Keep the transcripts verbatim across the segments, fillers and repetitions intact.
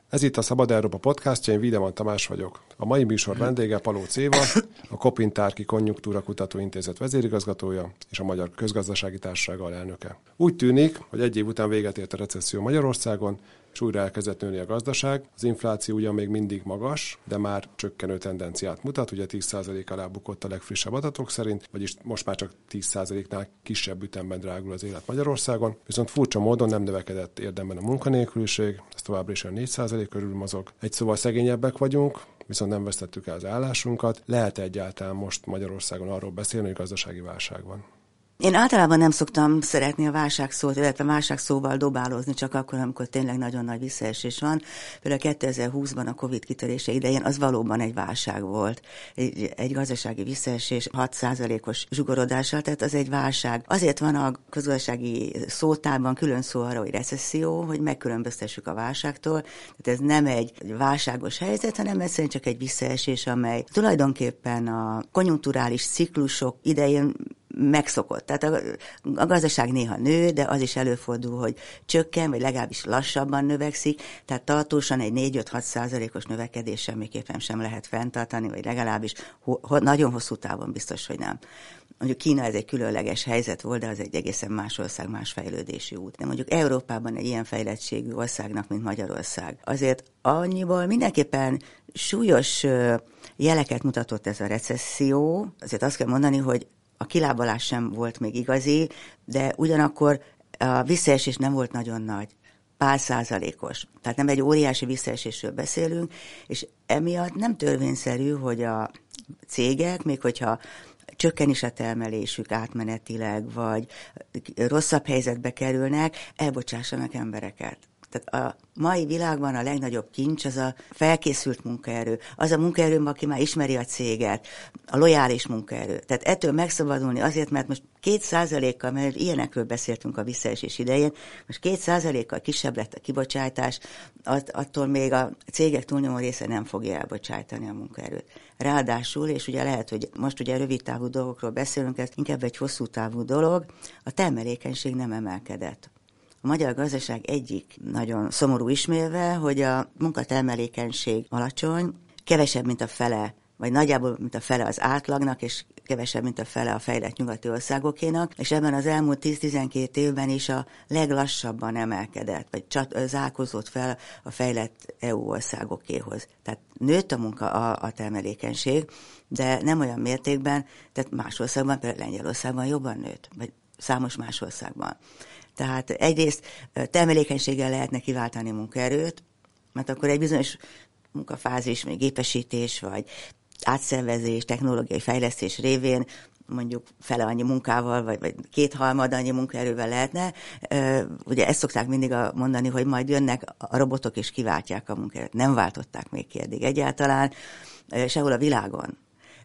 Ez itt a Szabad Európa podcastja, én Wiedemann Tamás vagyok. A mai műsor vendége Palóc Éva, a Kopintárki Konjunktúra Kutató Intézet vezérigazgatója és a Magyar Közgazdasági Társaság alelnöke. Úgy tűnik, hogy egy év után véget ért a recesszió Magyarországon, és újra elkezdett nőni a gazdaság. Az infláció ugyan még mindig magas, de már csökkenő tendenciát mutat, ugye tíz százalék alá bukott a legfrissebb adatok szerint, vagyis most már csak tíz százaléknál kisebb ütemben drágul az élet Magyarországon, viszont furcsa módon nem növekedett érdemben a munkanélküliség, ez továbbra is a négy százalék körül mozog. Egy szóval szegényebbek vagyunk, viszont nem vesztettük el az állásunkat. Lehet egyáltalán most Magyarországon arról beszélni, hogy gazdasági válság van? Én általában nem szoktam szeretni a válságszót, illetve a válságszóval dobálózni, csak akkor, amikor tényleg nagyon nagy visszaesés van. Például kétezer-húszban a Covid kitörése idején az valóban egy válság volt. Egy, egy gazdasági visszaesés hat százalékos zsugorodással, tehát az egy válság. Azért van a közgazdasági szótárban külön szó arra, hogy recesszió, hogy megkülönböztessük a válságtól. Tehát ez nem egy válságos helyzet, hanem egyszerűen csak egy visszaesés, amely tulajdonképpen a konjunkturális ciklusok idején megszokott. Tehát a, a gazdaság néha nő, de az is előfordul, hogy csökken, vagy legalábbis lassabban növekszik, tehát tartósan egy négy-öt-hat százalékos növekedés semmiképpen sem lehet fenntartani, vagy legalábbis ho, ho, nagyon hosszú távon biztos, hogy nem. Mondjuk Kína ez egy különleges helyzet volt, de az egy egészen más ország, más fejlődési út. De mondjuk Európában egy ilyen fejlettségű országnak, mint Magyarország, azért annyiból mindenképpen súlyos jeleket mutatott ez a recesszió. Azért azt kell mondani, hogy a kilábalás sem volt még igazi, de ugyanakkor a visszaesés nem volt nagyon nagy, pár százalékos. Tehát nem egy óriási visszaesésről beszélünk, és emiatt nem törvényszerű, hogy a cégek, még hogyha csökken is a termelésük átmenetileg, vagy rosszabb helyzetbe kerülnek, elbocsássanak embereket. Tehát a mai világban a legnagyobb kincs az a felkészült munkaerő, az a munkaerő, aki már ismeri a céget, a lojális munkaerő. Tehát ettől megszabadulni azért, mert most két százalékkal, mert ilyenekről beszéltünk a visszaesés idején, most két százalékkal kisebb lett a kibocsátás, attól még a cégek túlnyomó része nem fogja elbocsájtani a munkaerőt. Ráadásul, és ugye lehet, hogy most ugye rövid távú dolgokról beszélünk, ez inkább egy hosszú távú dolog, a termelékenység nem emelkedett. A magyar gazdaság egyik nagyon szomorú ismérve, hogy a munkatermelékenység alacsony, kevesebb, mint a fele, vagy nagyjából, mint a fele az átlagnak, és kevesebb, mint a fele a fejlett nyugati országokénak, és ebben az elmúlt tíz-tizenkét évben is a leglassabban emelkedett, vagy csat, zárkózott fel a fejlett é u országokéhoz. Tehát nőtt a munka, a, a termelékenység, de nem olyan mértékben, tehát más országban, például Lengyelországban jobban nőtt, vagy számos más országban. Tehát egyrészt termelékenységgel lehetne kiváltani munkaerőt, mert akkor egy bizonyos munkafázis, vagy gépesítés, vagy átszervezés, technológiai fejlesztés révén mondjuk fele annyi munkával, vagy, vagy kétharmad annyi munkaerővel lehetne. Ugye ezt szokták mindig mondani, hogy majd jönnek a robotok és kiváltják a munkaerőt. Nem váltották még ki eddig egyáltalán, sehol a világon.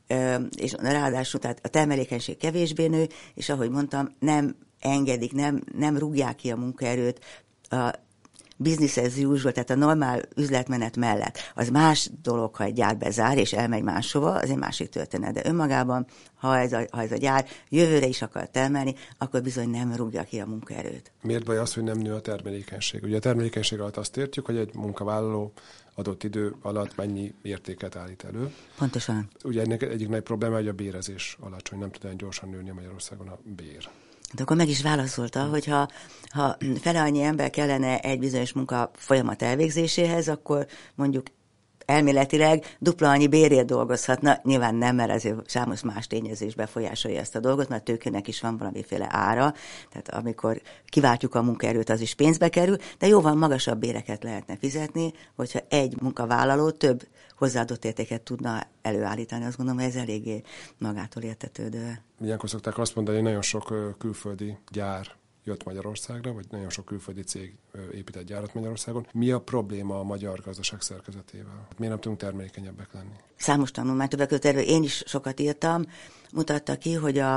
És ráadásul tehát a termelékenység kevésbé nő, és ahogy mondtam, nem engedik, nem, nem rúgják ki a munkaerőt a business as usual, tehát a normál üzletmenet mellett. Az más dolog, ha egy gyár bezár és elmegy máshova, az egy másik történet. De önmagában, ha ez, a, ha ez a gyár jövőre is akar termelni, akkor bizony nem rúgja ki a munkaerőt. Miért baj az, hogy nem nő a termelékenység? Ugye a termelékenység alatt azt értjük, hogy egy munkavállaló adott idő alatt mennyi értéket állít elő. Pontosan. Ugye ennek egyik nagy probléma, hogy a bérezés alacsony, nem tud olyan gyorsan nőni Magyarországon a bér. De akkor meg is válaszolta, hogy ha, ha fele annyi ember kellene egy bizonyos munka folyamat elvégzéséhez, akkor mondjuk elméletileg dupla annyi bérért dolgozhatna. Nyilván nem, mert azért számos más tényezés befolyásolja ezt a dolgot, mert tőkének is van valamiféle ára, tehát amikor kiváltjuk a munkaerőt, az is pénzbe kerül, de jóval magasabb béreket lehetne fizetni, hogyha egy munkavállaló több hozzáadott értéket tudna előállítani. Azt gondolom, hogy ez eléggé magától értetődő. Ilyenkor szokták azt mondani, hogy nagyon sok külföldi gyár jött Magyarországra, vagy nagyon sok külföldi cég épített gyárat Magyarországon. Mi a probléma a magyar gazdaság szerkezetével? Miért nem tudunk termelékenyebbek lenni? Számos tanulmány, többek között erről én is sokat írtam, mutatta ki, hogy a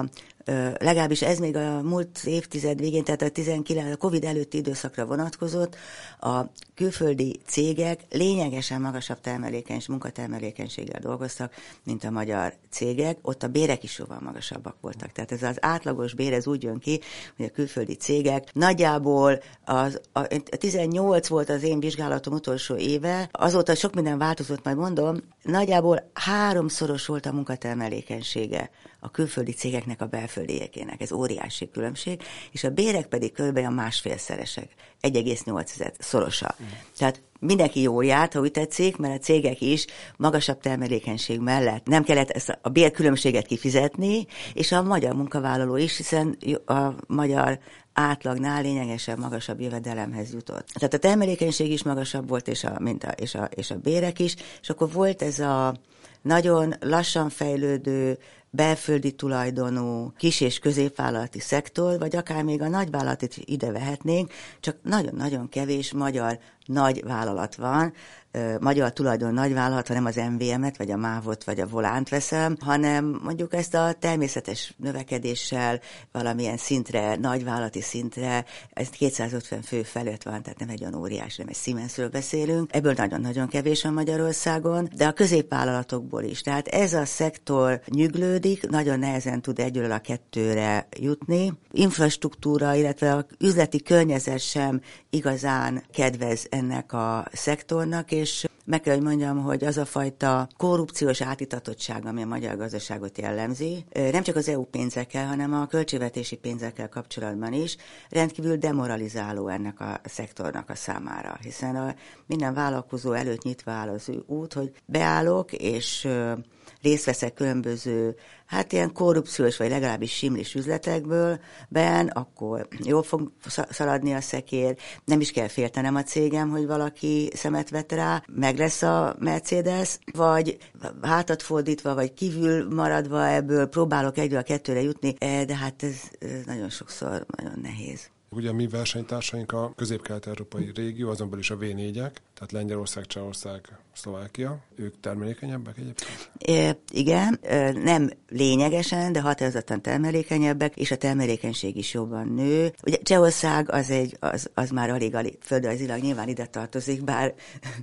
legalábbis ez még a múlt évtized végén, tehát a tizenkilenc, a Covid előtti időszakra vonatkozott, a külföldi cégek lényegesen magasabb termelékenység, munkatermelékenységgel dolgoztak, mint a magyar cégek, ott a bérek is jóval magasabbak voltak. Tehát ez az átlagos bér, ez úgy jön ki, hogy a külföldi cégek nagyjából az, a, a tizennyolc volt az én vizsgálatom utolsó éve, azóta sok minden változott, majd mondom, nagyjából háromszoros volt a munkatermelékenysége a külföldi cégeknek a belföldiekének. Ez óriási különbség, és a bérek pedig körülbelül a másfélszeresek, egy egész nyolc szorosa. Mm. Tehát mindenki jól járt, ha úgy tetszik, mert a cégek is magasabb termelékenység mellett nem kellett ezt a bérkülönbséget kifizetni, és a magyar munkavállaló is, hiszen a magyar átlagnál lényegesen magasabb jövedelemhez jutott. Tehát a termelékenység is magasabb volt, és a, mint a, és a, és a bérek is, és akkor volt ez a nagyon lassan fejlődő, belföldi tulajdonú kis- és középvállalati szektor, vagy akár még a nagyvállalatot ide vehetnénk, csak nagyon-nagyon kevés magyar nagy vállalat van, magyar tulajdon nagyvállalat, ha nem az em vé em-et, vagy a mávot, vagy a volánt veszem, hanem mondjuk ezt a természetes növekedéssel valamilyen szintre, nagyvállalati szintre, ez kétszázötven fő felett van, tehát nem egy olyan óriás, nem egy Siemensről beszélünk. Ebből nagyon-nagyon kevés van Magyarországon, de a középvállalatokból is. Tehát ez a szektor nyüglődik, nagyon nehezen tud egyről a kettőre jutni. Infrastruktúra, illetve a üzleti környezet sem igazán kedvez ennek a szektornak, és meg kell, hogy mondjam, hogy az a fajta korrupciós átitatottság, ami a magyar gazdaságot jellemzi, nem csak az é u pénzekkel, hanem a költségvetési pénzekkel kapcsolatban is rendkívül demoralizáló ennek a szektornak a számára, hiszen a minden vállalkozó előtt nyitva áll az út, hogy beállok, és részt veszek különböző, hát ilyen korrupciós, vagy legalábbis simlis üzletekből, ben, akkor jól fog szaladni a szekér, nem is kell féltenem a cégem, hogy valaki szemet vet rá, meg lesz a Mercedes, vagy hátat fordítva, vagy kívül maradva ebből próbálok egyről a kettőre jutni, de hát ez, ez nagyon sokszor nagyon nehéz. Ugye a mi versenytársaink a közép-kelet-európai régió, azon belül is a vé négyek, tehát Lengyelország, Csehország, Szlovákia. Ők termelékenyebbek egyébként? É, igen, nem lényegesen, de határozottan termelékenyebbek, és a termelékenység is jobban nő. Ugye Csehország az, egy, az, az már alig-alig földrajzilag nyilván ide tartozik, bár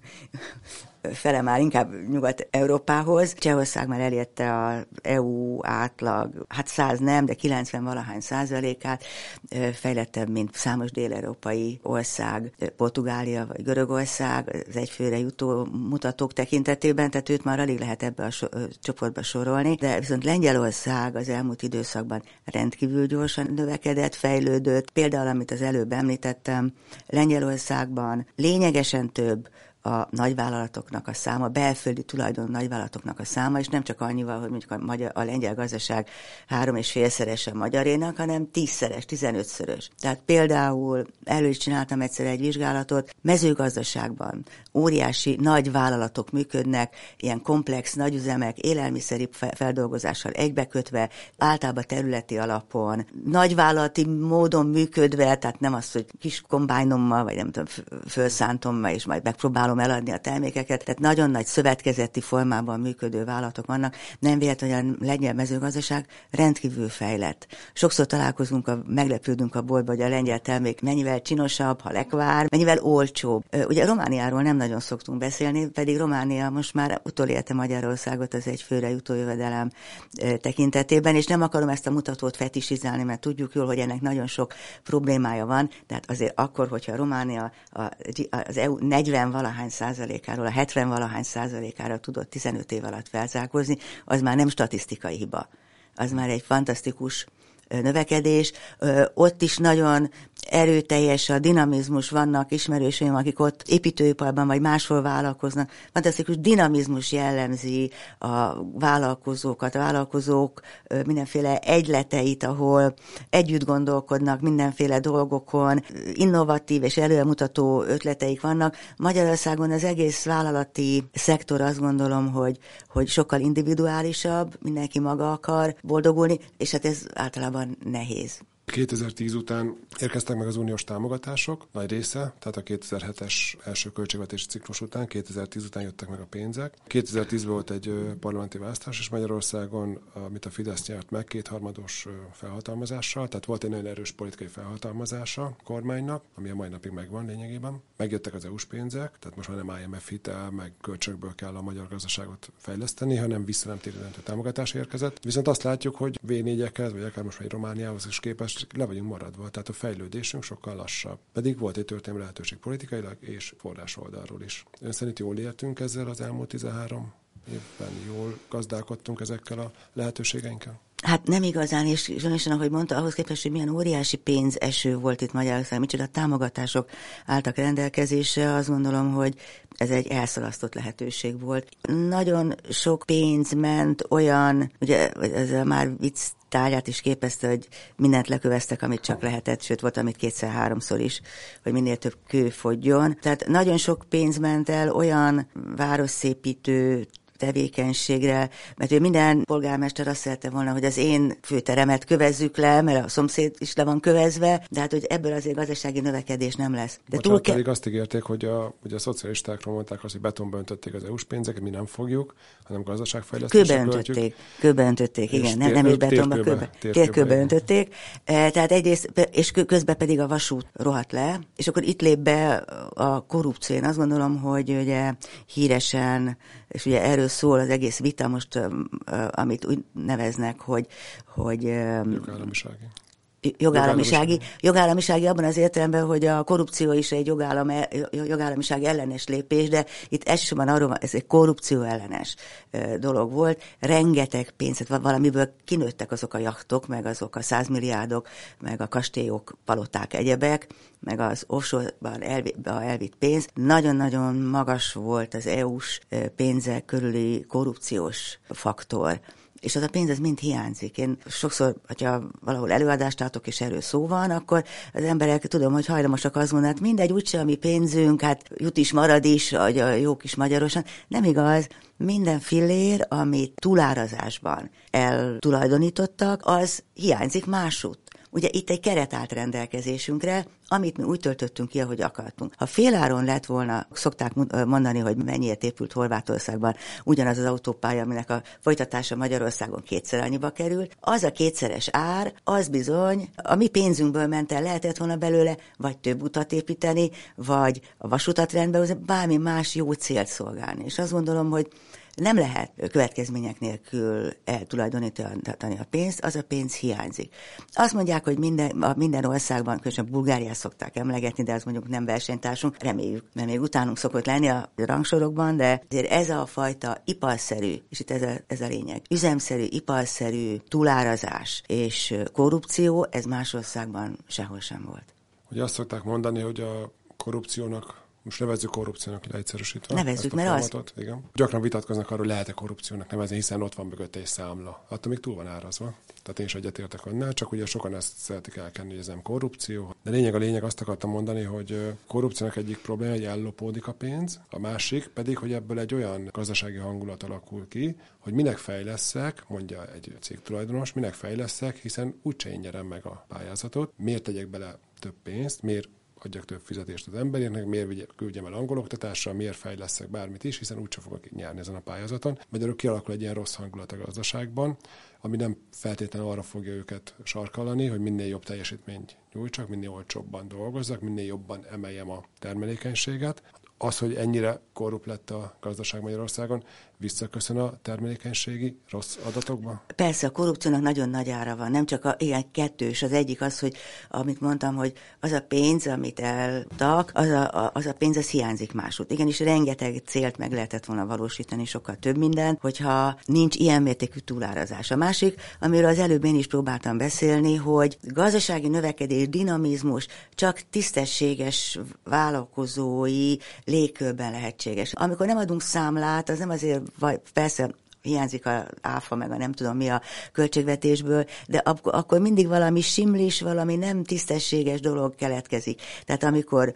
fele már inkább Nyugat-Európához. Csehország már elérte az é u átlag, hát száz nem, de kilencven valahány százalékát, fejlettebb, mint számos dél-európai ország, Portugália vagy Görögország, az egyfőre jutó mutatók tekintetében, tehát őt már alig lehet ebbe a so- csoportba sorolni, de viszont Lengyelország az elmúlt időszakban rendkívül gyorsan növekedett, fejlődött. Például, amit az előbb említettem, Lengyelországban lényegesen több a nagyvállalatoknak a száma, belföldi tulajdon nagyvállalatoknak a száma, és nem csak annyival, hogy mondjuk a, magyar, a lengyel gazdaság három és félszeres a magyarénak, hanem tízszeres, tizenötszörös. Tehát például elő is csináltam egyszer egy vizsgálatot, mezőgazdaságban óriási nagy vállalatok működnek, ilyen komplex nagyüzemek, élelmiszeri feldolgozással egybekötve, általában területi alapon, nagyvállalati módon működve, tehát nem az, hogy kis kombájnommal, vagy nem tudom, fölszántommal, és majd megpróbálom eladni a termékeket, tehát nagyon nagy szövetkezeti formában működő vállalatok vannak. Nem véletlen, hogy a lengyel mezőgazdaság rendkívül fejlett. Sokszor találkozunk, a, meglepődünk a boltba, hogy a lengyel termék mennyivel csinosabb, ha lekvár, mennyivel olcsóbb. Ugye Romániáról nem nagyon szoktunk beszélni, pedig Románia most már utolélte Magyarországot az egy főre jutó jövedelem tekintetében, és nem akarom ezt a mutatót fetisizálni, mert tudjuk jól, hogy ennek nagyon sok problémája van, tehát azért akkor, hogyha Románia az é u negyven valahány százalékáról a hetven valahány százalékára tudott tizenöt év alatt felzárkózni, az már nem statisztikai hiba. Az már egy fantasztikus növekedés. Ott is nagyon erőteljes a dinamizmus, vannak ismerőseim, akik ott építőiparban vagy máshol vállalkoznak. Fantasztikus dinamizmus jellemzi a vállalkozókat, a vállalkozók mindenféle egyleteit, ahol együtt gondolkodnak mindenféle dolgokon, innovatív és előremutató ötleteik vannak. Magyarországon az egész vállalati szektor, azt gondolom, hogy, hogy sokkal individuálisabb, mindenki maga akar boldogulni, és hát ez általában nehéz. kétezer-tíz után érkeztek meg az uniós támogatások, nagy része, tehát a kétezer-hetes első költségvetési ciklus után, kétezer-tíz után jöttek meg a pénzek. kétezer-tízben volt egy parlamenti választás is Magyarországon, amit a Fidesz nyert meg kétharmados felhatalmazással, tehát volt egy nagyon erős politikai felhatalmazása a kormánynak, ami a mai napig megvan lényegében. Megjöttek az é u-s pénzek, tehát most már nem i em ef hitel, meg kölcsönből kell a magyar gazdaságot fejleszteni, hanem visszanemtérítő támogatás érkezett. Viszont azt látjuk, hogy vé négyekhez, vagy akár most már Romániához is képest le vagyunk maradva, tehát a fejlődésünk sokkal lassabb. Pedig volt egy történelmi lehetőség politikailag és forrás oldalról is. Ön szerint jól éltünk ezzel az elmúlt tizenhárom évben? Jól gazdálkodtunk ezekkel a lehetőségeinkkel? Hát nem igazán, és különösen, ahogy mondta, ahhoz képest, hogy milyen óriási pénzeső volt itt Magyarországon, micsoda támogatások álltak rendelkezésre, azt gondolom, hogy ez egy elszalasztott lehetőség volt. Nagyon sok pénz ment olyan, ugye ez már vicc tárgyát is képezte, hogy mindent leköveztek, amit csak lehetett, sőt volt, amit kétszer-háromszor is, hogy minél több kő fogjon. Tehát nagyon sok pénz ment el olyan városszépítő tevékenységre, mert minden polgármester azt szerette volna, hogy az én főteremet kövezzük le, mert a szomszéd is le van kövezve, de hát, hogy ebből azért gazdasági növekedés nem lesz. De Bocsánat, túl ke- pedig azt ígérték, hogy a, hogy a szocialistákról mondták azt, hogy betonba öntötték az é u-s pénzeket, mi nem fogjuk, hanem gazdaságfejlesztésre költjük. Kőbe öntötték, kőbe öntötték, igen, nem, nem is betonba, kőbe, térkőbe öntötték. Tehát egyrészt, és közben pedig a vasút rohadt le, és akkor itt lép be a korrupció. Én azt gondolom, hogy ugye híresen, és ugye erről szól az egész vita most, amit úgy neveznek, hogy, hogy jogállamisági. Jogállamisági, jogállamisági abban az értelemben, hogy a korrupció is egy jogállam, jogállamiság ellenes lépés, de itt elsősorban arról, ez egy korrupció ellenes dolog volt. Rengeteg pénzt, valamiből kinőttek azok a jachtok, meg azok a százmilliárdok, meg a kastélyok, paloták, egyebek, meg az offshore-ban elvitt, elvitt pénz. Nagyon-nagyon magas volt az é u-s pénzek körüli korrupciós faktor. És az a pénz, ez mind hiányzik. Én sokszor, hogyha valahol előadást tartok, és erről szó van, akkor az emberek, tudom, hogy hajlamosak azt mondani, hát mindegy, úgyse a mi pénzünk, hát jut is, marad is, a jó kis magyarosan. Nem igaz, minden fillér, amit túlárazásban eltulajdonítottak, az hiányzik másút. Ugye itt egy keret állt rendelkezésünkre, amit mi úgy töltöttünk ki, ahogy akartunk. Ha féláron lett volna, szokták mondani, hogy mennyiért épült Horvátországban ugyanaz az autópálya, aminek a folytatása Magyarországon kétszer annyiba került, az a kétszeres ár, az bizony a mi pénzünkből ment el, lehetett volna belőle vagy több utat építeni, vagy a vasutat rendbe hozni, bármi más jó célt szolgálni. És azt gondolom, hogy nem lehet következmények nélkül eltulajdonítani a pénzt, az a pénz hiányzik. Azt mondják, hogy minden, a minden országban, különösen Bulgáriát szokták emlegetni, de az mondjuk nem versenytársunk, reméljük, mert még utánunk szokott lenni a rangsorokban, de azért ez a fajta iparszerű, és itt ez a, ez a lényeg, üzemszerű, iparszerű túlárazás és korrupció, ez más országban sehol sem volt. Ugye azt szokták mondani, hogy a korrupciónak, most nevezzük korrupciónak leegyszerűsítve. Nevezzük, mert folyamatot, az... Igen. Gyakran vitatkoznak arról, lehet-e korrupciónak nevezni, hiszen ott van mögött egy számla. Attól még túl van árazva. Tehát én is egyetértek annál, csak ugye sokan ezt szeretik elkenni, hogy ez nem korrupció. De lényeg a lényeg, azt akartam mondani, hogy korrupciónak egyik probléma, hogy ellopódik a pénz, a másik pedig, hogy ebből egy olyan gazdasági hangulat alakul ki, hogy minek fejleszek, mondja egy cég tulajdonos, minek fejleszek, hiszen úgyse én nyerem meg a pályázatot. Miért tegyek bele több pénzt, miért adjak több fizetést az emberének, miért küldjem el angol oktatásra, miért fejleszek bármit is, hiszen úgyse fogok nyerni ezen a pályázaton. Magyarul kialakul egy ilyen rossz hangulat a gazdaságban, ami nem feltétlenül arra fogja őket sarkalani, hogy minél jobb teljesítményt nyújtsak, minél olcsóbban dolgozzak, minél jobban emeljem a termelékenységet. Az, hogy ennyire korrupt lett a gazdaság Magyarországon, visszaköszön a termelékenységi rossz adatokba? Persze, a korrupciónak nagyon nagy ára van, nem csak a, igen, kettős. Az egyik az, hogy amit mondtam, hogy az a pénz, amit eltak, az a, az a pénz, az hiányzik másút. Igenis, rengeteg célt meg lehetett volna valósítani, sokkal több minden, hogyha nincs ilyen mértékű túlárazás. A másik, amiről az előbb én is próbáltam beszélni, hogy gazdasági növekedés, dinamizmus csak tisztességes vállalkozói légkörben lehetséges. Amikor nem adunk számlát, az nem azért, vagy persze hiányzik a áfa, meg a nem tudom mi a költségvetésből, de ak- akkor mindig valami simlis, valami nem tisztességes dolog keletkezik. Tehát amikor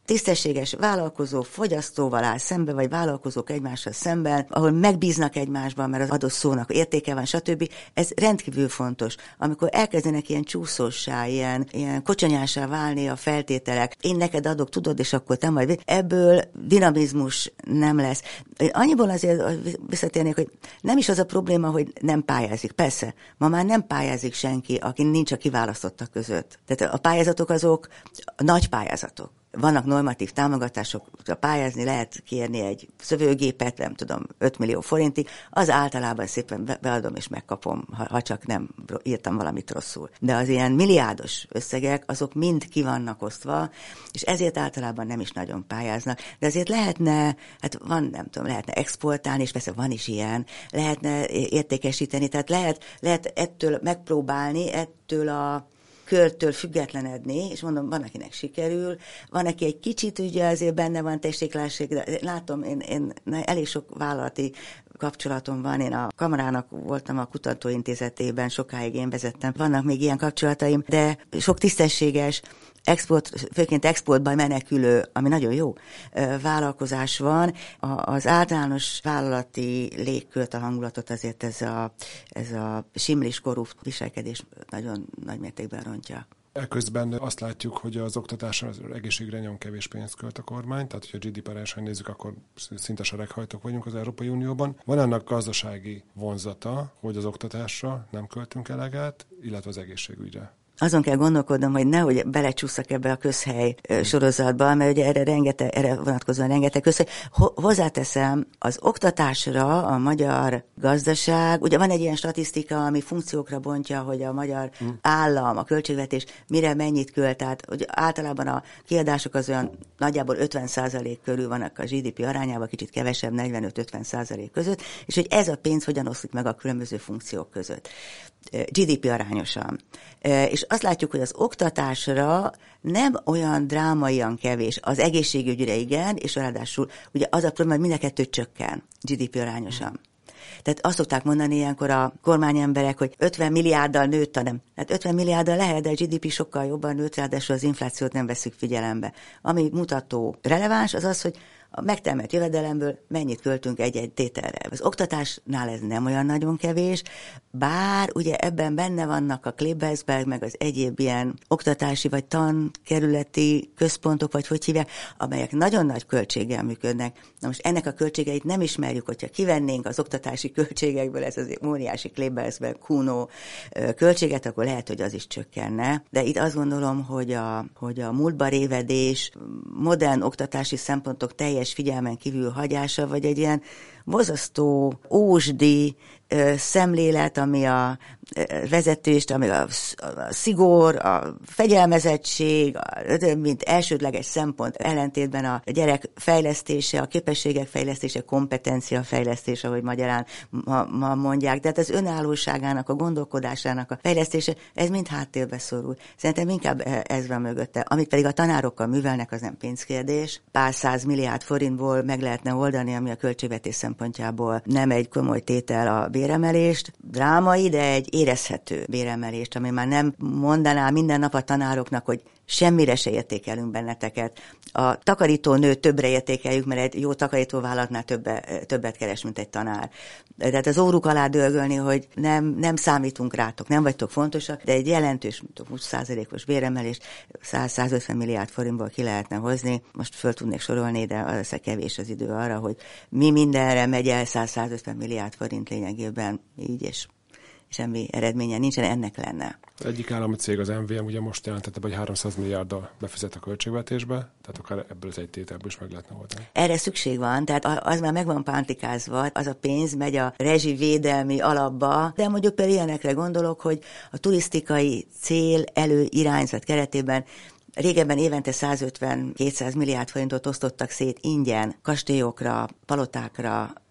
tisztességes vállalkozó fogyasztóval áll szembe, vagy vállalkozók egymással szemben, ahol megbíznak egymásban, mert az adott szónak értéke van, stb. Ez rendkívül fontos. Amikor elkezdenek ilyen csúszóssá, ilyen, ilyen kocsonyásá válni a feltételek, én neked adok, tudod, és akkor te majd, ebből dinamizmus nem lesz. Annyiból azért visszatérnék, hogy nem is az a probléma, hogy nem pályázik. Persze, ma már nem pályázik senki, aki nincs a kiválasztottak között. Tehát a pályázatok azok a nagy pályázatok. Vannak normatív támogatások, pályázni lehet kérni egy szövőgépet, nem tudom, öt millió forintig, az általában szépen beadom és megkapom, ha, ha csak nem írtam valamit rosszul. De az ilyen milliárdos összegek, azok mind ki vannak osztva, és ezért általában nem is nagyon pályáznak. De azért lehetne, hát van, nem tudom, lehetne exportálni, és persze van is ilyen, lehetne értékesíteni, tehát lehet, lehet ettől megpróbálni, ettől a körtől függetlenedni, és mondom, van, akinek sikerül, van, aki egy kicsit ugye azért benne van testéklásség, de látom, én, én elég sok vállalati kapcsolatom van, én a kamarának voltam a kutatóintézetében, sokáig én vezettem, vannak még ilyen kapcsolataim, de sok tisztességes, export, főként exportban menekülő, ami nagyon jó vállalkozás van. Az általános vállalati légkört, a hangulatot azért ez a, ez a simlis korrupt viselkedés nagyon nagy mértékben rontja. Eközben azt látjuk, hogy az oktatásra, az egészségre nagyon kevés pénzt költ a kormány, tehát hogyha a gé dé pé arányosan nézzük, akkor szinte sereghajtók vagyunk az Európai Unióban. Van annak gazdasági vonzata, hogy az oktatásra nem költünk eleget, illetve az egészségügyre? Azon kell gondolkodnom, hogy nehogy belecsúszak ebbe a közhely sorozatba, mert ugye erre, rengeteg, erre vonatkozóan rengeteg közhely. Hozzáteszem, az oktatásra a magyar gazdaság, ugye van egy ilyen statisztika, ami funkciókra bontja, hogy a magyar hmm. állam, a költségvetés mire mennyit költ, tehát hogy általában a kiadások az olyan nagyjából ötven százalék körül vannak a gé dé pé arányában, kicsit kevesebb, negyvenöt-ötven százalék között, és hogy ez a pénz hogyan oszlik meg a különböző funkciók között. gé dé pé arányosan. És azt látjuk, hogy az oktatásra nem olyan drámaian kevés, az egészségügyre igen, és ráadásul ugye az a probléma, hogy mind a kettő csökken gé dé pé arányosan. Tehát azt szokták mondani ilyenkor a kormányemberek, hogy ötven milliárddal nőtt a nem. Hát ötven milliárddal lehet, de a gé dé pé sokkal jobban nőtt, ráadásul az inflációt nem veszük figyelembe. Ami mutató releváns, az az, hogy a megtermelt jövedelemből mennyit költünk egy-egy tételre. Az oktatásnál ez nem olyan nagyon kevés, bár ugye ebben benne vannak a Klebersberg, meg az egyéb ilyen oktatási vagy tankerületi központok, vagy hogy hívják, amelyek nagyon nagy költséggel működnek. Na most ennek a költségeit nem ismerjük, hogyha kivennénk az oktatási költségekből ez az óriási Klebersberg, Kuno költséget, akkor lehet, hogy az is csökkenne. De itt azt gondolom, hogy a, hogy a múltba révedés, modern oktatási szempontok teljes figyelmen kívül hagyása, vagy egy ilyen borzasztó ósdi ö, szemlélet, ami a ö, vezetést, ami a, a szigor, a fegyelmezettség, a, mint elsődleges szempont ellentétben a gyerek fejlesztése, a képességek fejlesztése, kompetencia fejlesztése, ahogy magyarán ma, ma mondják. Tehát az önállóságának, a gondolkodásának a fejlesztése, ez mind háttérbe szorul. Szerintem inkább ez van mögötte. Amit pedig a tanárokkal művelnek, az nem pénzkérdés. Pár száz milliárd forintból meg lehetne oldani, ami a költségvetés szempontjából nem egy komoly tétel a béremelést, drámai, de egy érezhető béremelést, ami már nem mondaná minden nap a tanároknak, hogy semmire se értékelünk benneteket. A takarítónőt többre értékeljük, mert egy jó takarítóvállalatnál többe, többet keres, mint egy tanár. Tehát az óruk alá dőlgölni, hogy nem, nem számítunk rátok, nem vagytok fontosak, de egy jelentős, húsz százalékos béremelést száz-százötven milliárd forintból ki lehetne hozni. Most föl tudnék sorolni, de az kevés az idő arra, hogy mi mindenre megy el száz-százötven milliárd forint lényegében így, és semmi eredménye nincsen, ennek lenne. Egyik állami cég, az em vé em ugye most jelentette, hogy háromszáz milliárddal befizet a költségvetésbe, tehát akár ebből az egy tételből is meg lehetne oldani. Erre szükség van, tehát az már meg van pántikázva, az a pénz megy a rezsivédelmi alapba, de mondjuk például ilyenekre gondolok, hogy a turisztikai cél előirányzat keretében régebben évente százötven-kétszáz milliárd forintot osztottak szét ingyen kastélyokra, palotákra,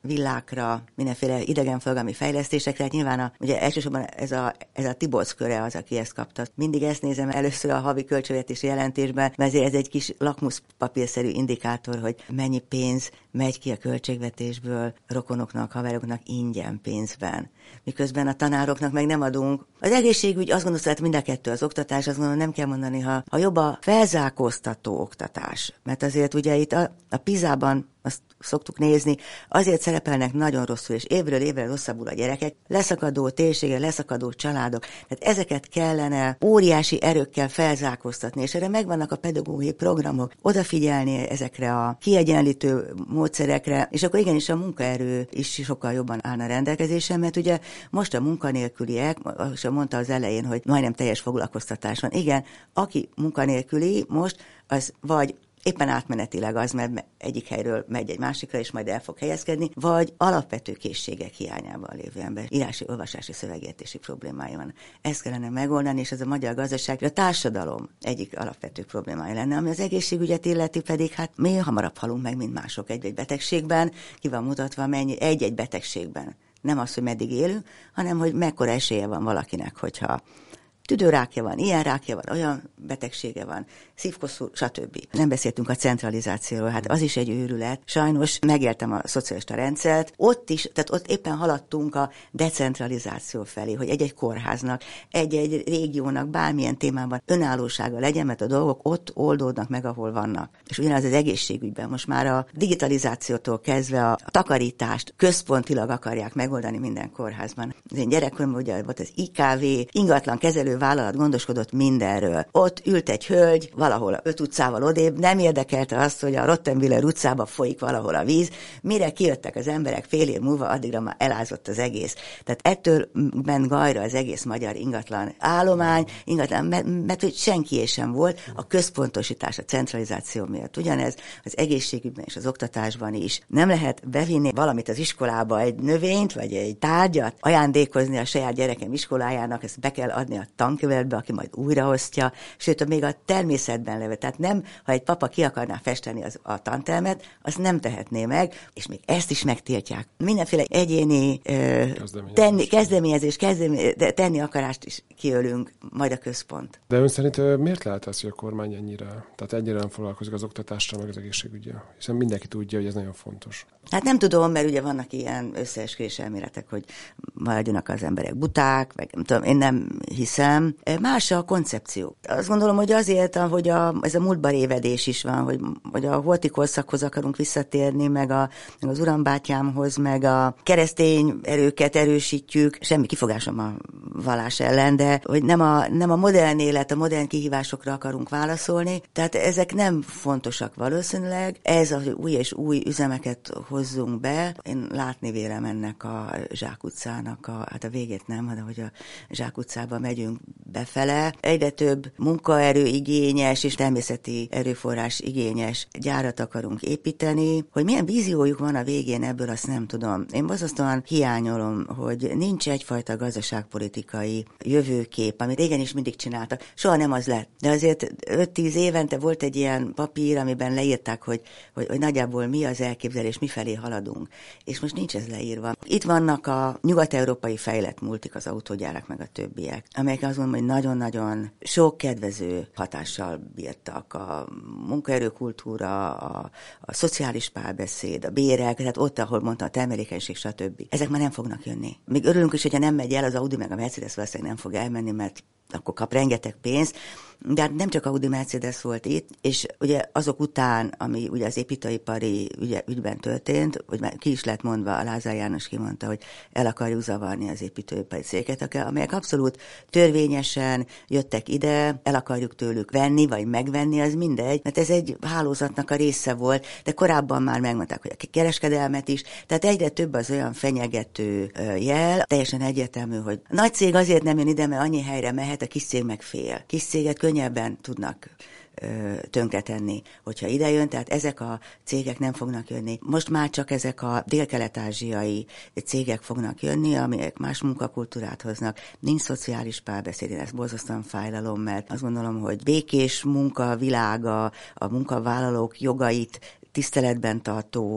villákra, mindenféle idegenforgalmi fejlesztésekre. Hát nyilván a, ugye elsősorban ez a, ez a Tibolc köre az, aki ezt kapta. Mindig ezt nézem először a havi költségvetési jelentésben, mert ezért ez egy kis lakmuszpapírszerű indikátor, hogy mennyi pénz megy ki a költségvetésből rokonoknak, haveroknak ingyen pénzben. Miközben a tanároknak meg nem adunk. Az egészségügy, azt gondolom, hogy mind a kettő, az oktatás, azt gondolom, nem kell mondani, ha, ha jobb a felzárkóztató oktatás. Mert azért ugye itt a, a Pizában azt szoktuk nézni, azért szerepelnek nagyon rosszul, és évről évre rosszabbul a gyerekek, leszakadó térségek, leszakadó családok. Tehát ezeket kellene óriási erőkkel felzárkóztatni, és erre megvannak a pedagógiai programok, odafigyelni ezekre a kiegyenlítő módszerekre, és akkor igenis a munkaerő is sokkal jobban állna rendelkezésre, mert ugye most a munkanélküliek, és mondta az elején, hogy majdnem teljes foglalkoztatás van. Igen, aki munkanélküli most, az vagy éppen átmenetileg az, mert egyik helyről megy egy másikra, és majd el fog helyezkedni, vagy alapvető készségek hiányában lévő ember, írási, olvasási, szövegértési problémája van. Ezt kellene megoldani, és ez a magyar gazdaság, a társadalom egyik alapvető problémája lenne, ami az egészségügyet illeti pedig, hát mi hamarabb halunk meg, mint mások egy-egy betegségben, ki van mutatva mennyi egy-egy betegségben. Nem az, hogy meddig élünk, hanem hogy mekkora esélye van valakinek, hogyha tüdőrákja van, ilyen rákja van, olyan betegsége van, szívkoszú, stb. Nem beszéltünk a centralizációról, hát az is egy őrület. Sajnos megéltem a szocialista rendszert, ott is, tehát ott éppen haladtunk a decentralizáció felé, hogy egy-egy kórháznak, egy-egy régiónak bármilyen témában önállósága legyen, mert a dolgok ott oldódnak meg, ahol vannak. És ugyanaz az egészségügyben most már a digitalizációtól kezdve a takarítást központilag akarják megoldani minden kórházban. Az én gyerekkoromban ugye volt az I K V, ingatlan kezelő vállalat gondoskodott mindenről. Ott ült egy hölgy, valahol öt utcával odébb, nem érdekelte azt, hogy a Rottenwiller utcába folyik valahol a víz, mire kijöttek az emberek fél év múlva, addigra már elázott az egész. Tehát ettől ment gajra az egész magyar ingatlan állomány, ingatlan, mert, mert senkié sem volt a központosítás, a centralizáció miatt. Ugyanez az egészségügyben és az oktatásban is. Nem lehet bevinni valamit az iskolába, egy növényt, vagy egy tárgyat, ajándékozni a saját gyerekem iskolájának, ezt be kell adni a tankövetbe, aki majd újraosztja, sőt, még a természetben levő. Tehát nem, ha egy papa ki akarná festeni az, a tantermet, azt nem tehetné meg, és még ezt is megtiltják. Mindenféle egyéni ö, tenni, kezdeményezés, kezdeményezés, tenni akarást is kiölünk, majd a központ. De ön szerint miért lehet az, hogy a kormány ennyire, tehát ennyire nem foglalkozik az oktatással, meg az egészségügyel? Hiszen mindenki tudja, hogy ez nagyon fontos. Hát nem tudom, mert ugye vannak ilyen összeesküvés elméletek, hogy maradjanak az emberek buták, meg nem tudom, én nem hiszem. Más a koncepció. Azt gondolom, hogy azért, hogy a, ez a múltba révedés is van, hogy, hogy a holti korszakhoz akarunk visszatérni, meg, a, meg az urambátyámhoz, meg a keresztény erőket erősítjük. Semmi kifogásom a vallás ellen, de hogy nem a, nem a modern élet, a modern kihívásokra akarunk válaszolni. Tehát ezek nem fontosak valószínűleg. Ez, hogy új és új üzemeket hozzunk be. Én látni vélem ennek a Zsák utcának, a, hát a végét nem, de hogy a Zsák utcába megyünk befele. Egyre több munkaerő igényes és természeti erőforrás igényes gyárat akarunk építeni. Hogy milyen víziójuk van a végén ebből, azt nem tudom. Én borzasztóan hiányolom, hogy nincs egyfajta gazdaságpolitikai jövőkép, amit régen is mindig csináltak. Soha nem az lett. De azért öt-tíz évente volt egy ilyen papír, amiben leírták, hogy, hogy, hogy nagyjából mi az elképzelés, mifelé haladunk. És most nincs ez leírva. Itt vannak a nyugat-európai fejlett multik, az autógyárak meg a többiek, amelyek azt mondom, hogy nagyon-nagyon sok kedvező hatással bírtak. A munkaerőkultúra, a, a szociális párbeszéd, a bérek, tehát ott, ahol mondta a termelékenység, stb. Ezek már nem fognak jönni. Még örülünk is, hogyha nem megy el az Audi meg a Mercedes, valószínűleg nem fog elmenni, mert akkor kap rengeteg pénzt, de hát nem csak Audi Mercedes volt itt, és ugye azok után, ami ugye az építőipari ügy, ügyben történt, hogy már ki is lett mondva, a Lázár János kimondta, hogy el akarjuk zavarni az építőipari cégeket, amelyek abszolút törvényesen jöttek ide, el akarjuk tőlük venni, vagy megvenni, az mindegy, mert ez egy hálózatnak a része volt, de korábban már megmondták, hogy a kereskedelmet is, tehát egyre több az olyan fenyegető jel, teljesen egyértelmű, hogy a nagy cég azért nem jön ide, mert annyi helyre mehet, a kis cég meg fél. Kis céget könnyebben tudnak tönkretenni, hogyha idejön, tehát ezek a cégek nem fognak jönni. Most már csak ezek a dél-kelet-ázsiai cégek fognak jönni, amelyek más munkakultúrát hoznak. Nincs szociális párbeszéd, én ezt borzasztóan fájlalom, mert azt gondolom, hogy békés munka világa, a munkavállalók jogait tiszteletben tartó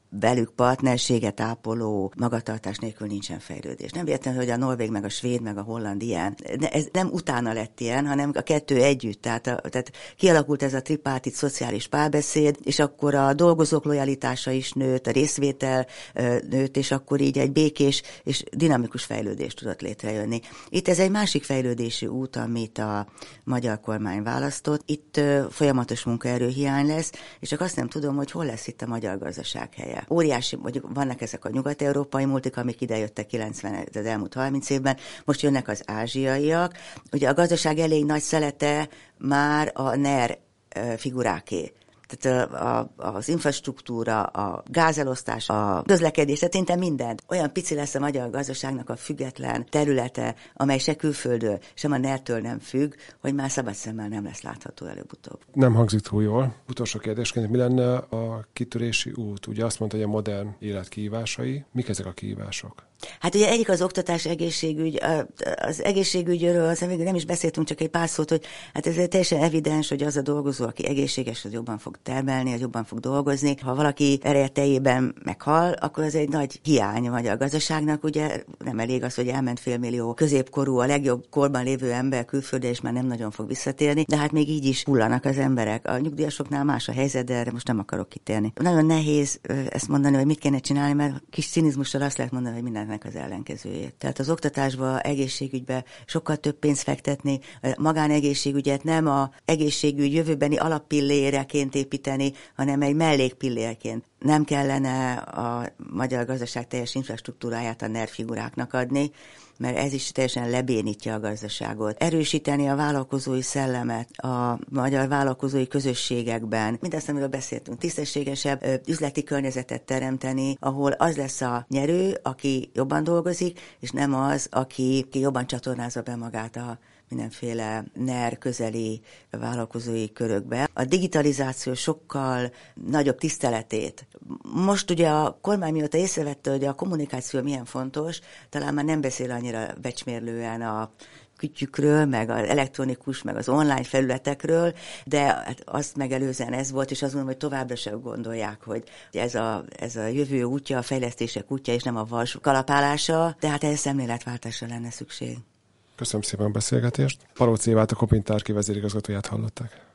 velük partnerséget ápoló magatartás nélkül nincsen fejlődés. Nem véletlenül, hogy a norvég, meg a svéd, meg a holland ilyen. Ez nem utána lett ilyen, hanem a kettő együtt. Tehát, a, tehát kialakult ez a tripártit szociális párbeszéd, és akkor a dolgozók lojalitása is nőtt, a részvétel nőtt, és akkor így egy békés és dinamikus fejlődés tudott létrejönni. Itt ez egy másik fejlődési út, amit a magyar kormány választott. Itt folyamatos munkaerőhiány lesz, és csak azt nem tudom, hogy hol lesz itt a magyar gazdaság helye. Óriási, mondjuk vannak ezek a nyugat-európai multik, amik idejöttek kilencven, az elmúlt harminc évben, most jönnek az ázsiaiak. Ugye a gazdaság elég nagy szelete már a NER figuráké. Tehát a, a, az infrastruktúra, a gázelosztás, a közlekedés, tehát szinte mindent. Olyan pici lesz a magyar gazdaságnak a független területe, amely se külföldről, sem a nertől nem függ, hogy már szabad szemmel nem lesz látható előbb-utóbb. Nem hangzik túl jól. Utolsó kérdésként, mi lenne a kitörési út? Ugye azt mondta, hogy a modern élet kihívásai. Mik ezek a kihívások? Hát ugye egyik az oktatás, egészségügy, az egészségügyről az még nem is beszéltünk, csak egy pár szót, hogy hát ez teljesen evidens, hogy az a dolgozó, aki egészséges, az jobban fog termelni, az jobban fog dolgozni. Ha valaki ereje teljében meghal, akkor ez egy nagy hiány a magyar gazdaságnak, ugye nem elég az, hogy elment félmillió középkorú, a legjobb korban lévő ember külföldre, és már nem nagyon fog visszatérni, de hát még így is hullanak az emberek. A nyugdíjasoknál más a helyzet, de erre most nem akarok kitérni. Nagyon nehéz ezt mondani, hogy mit kéne csinálni, mert kis cinizmussal azt lehet mondani, hogy minden az ellenkezőjét. Tehát az oktatásba, egészségügybe sokkal több pénzt fektetni, magánegészségügyet nem a egészségügy jövőbeni alappilléreként építeni, hanem egy mellékpillérként. Nem kellene a magyar gazdaság teljes infrastruktúráját a NER figuráknak adni, mert ez is teljesen lebénítja a gazdaságot. Erősíteni a vállalkozói szellemet a magyar vállalkozói közösségekben. Mindezt, amiről beszéltünk, tisztességesebb üzleti környezetet teremteni, ahol az lesz a nyerő, aki jobban dolgozik, és nem az, aki jobban csatornázza be magát a mindenféle NER közeli vállalkozói körökbe. A digitalizáció sokkal nagyobb tiszteletét. Most ugye a kormány mióta észrevette, hogy a kommunikáció milyen fontos, talán már nem beszél annyira becsmérlően a kütyükről, meg az elektronikus, meg az online felületekről, de hát azt megelőzően ez volt, és azt mondom, hogy továbbra sem gondolják, hogy ez a, ez a jövő útja, a fejlesztések útja, és nem a vals kalapálása, tehát ehhez szemléletváltásra lenne szükség. Köszönöm szépen a beszélgetést. Palóc Évát, a Kopin Tárki vezérigazgatóját hallották.